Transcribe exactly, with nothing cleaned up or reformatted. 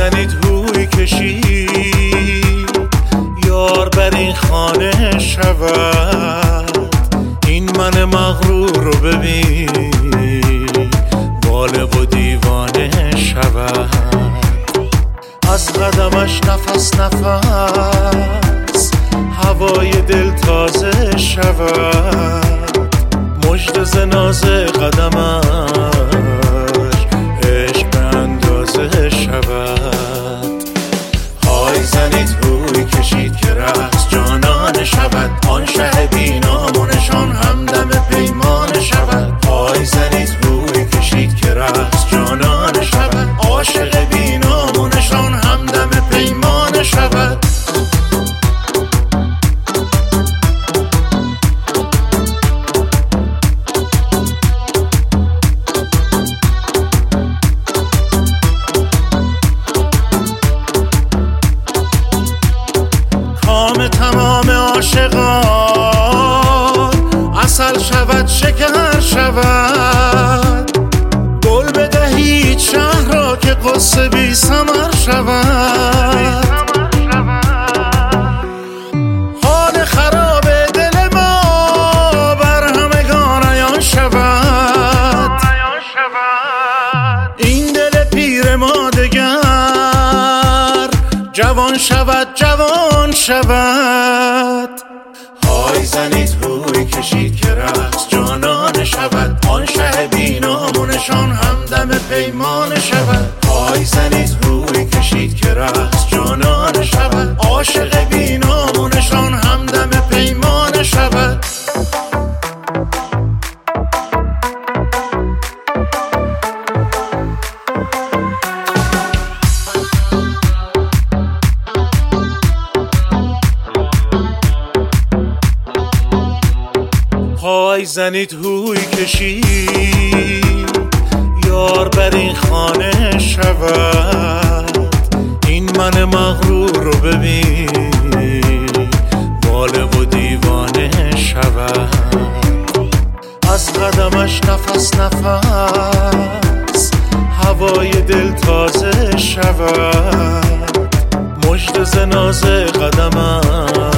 زنید هوی کشید یار بر این خانه شود، این من مغرور رو ببین بالغ و دیوانه شود. از قدمش نفس نفس هوای دل تازه شود، مژده ز ناز قدمش عشق به اندازه شود. های زنید هوی کشید که رقص جانانه شود، آن شه بینامونشان همدم پیمانه شود. های زنید هوی کشید که رقص جانانه شود، عاشق بینامونشان همدم پیمانه شود. کام تمام عاشقان عسل شود شکر شود، گل بدهید شهر را که قصه بی ثمر شود. حال خراب دل ما بر همگان عیان شود، این دل پیر ما دگر جوان شود جوان شود. های زنید هوی کشید که رقص جانانه شود، آن شه بینامونشان همدم پیمانه شود. های زنید هوی کشید که رقص جانانه شود، عاشق بینامونشان همدم پیمانه شود. های زنید هوی کشید یار بر این خانه شود، این من مغرور رو ببین بالغ و دیوانه شود. از قدمش نفس نفس هوای دل تازه شود، مژده ز ناز قدمش